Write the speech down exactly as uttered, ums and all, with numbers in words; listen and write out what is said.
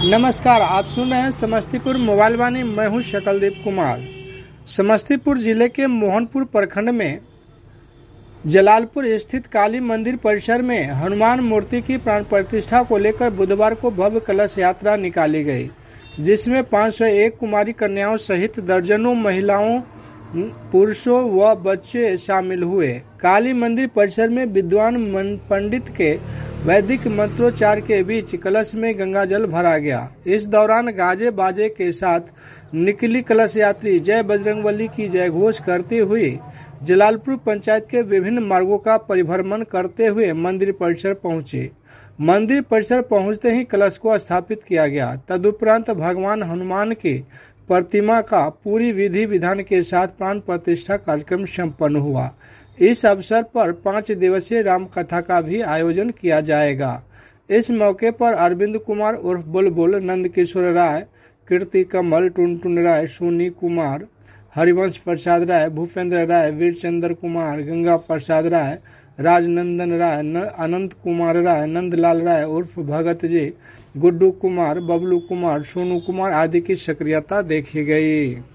नमस्कार, आप सुन रहे हैं समस्तीपुर मोबाइल वाणी। मैं हूं शकलदीप कुमार। समस्तीपुर जिले के मोहनपुर प्रखंड में जलालपुर स्थित काली मंदिर परिसर में हनुमान मूर्ति की प्राण प्रतिष्ठा को लेकर बुधवार को भव्य कलश यात्रा निकाली गई, जिसमें पाँच सौ एक कुमारी कन्याओं सहित दर्जनों महिलाओं, पुरुषों व बच्चे शामिल हुए। काली मंदिर परिसर में विद्वान पंडित के वैदिक मंत्रोच्चार के बीच कलश में गंगा जल भरा गया। इस दौरान गाजे बाजे के साथ निकली कलश यात्री जय बजरंगबली की जय घोष करते हुए जलालपुर पंचायत के विभिन्न मार्गों का परिभ्रमण करते हुए मंदिर परिसर पहुंचे। मंदिर परिसर पहुंचते ही कलश को स्थापित किया गया। तदुपरांत भगवान हनुमान के प्रतिमा का पूरी विधि विधान के साथ प्राण प्रतिष्ठा कार्यक्रम संपन्न हुआ। इस अवसर पर पाँच दिवसीय राम कथा का भी आयोजन किया जाएगा। इस मौके पर अरविंद कुमार उर्फ बुलबुल, नंद किशोर राय, कीर्ति कमल, टुनटुन राय, सोनी कुमार, हरिवंश प्रसाद राय, भूपेंद्र राय, वीरचंद्र कुमार, गंगा प्रसाद राय, राजनंदन राय, अनंत कुमार राय, नंदलाल राय उर्फ भगत जी, गुड्डू कुमार, बबलू कुमार, सोनू कुमार आदि की सक्रियता देखी गई।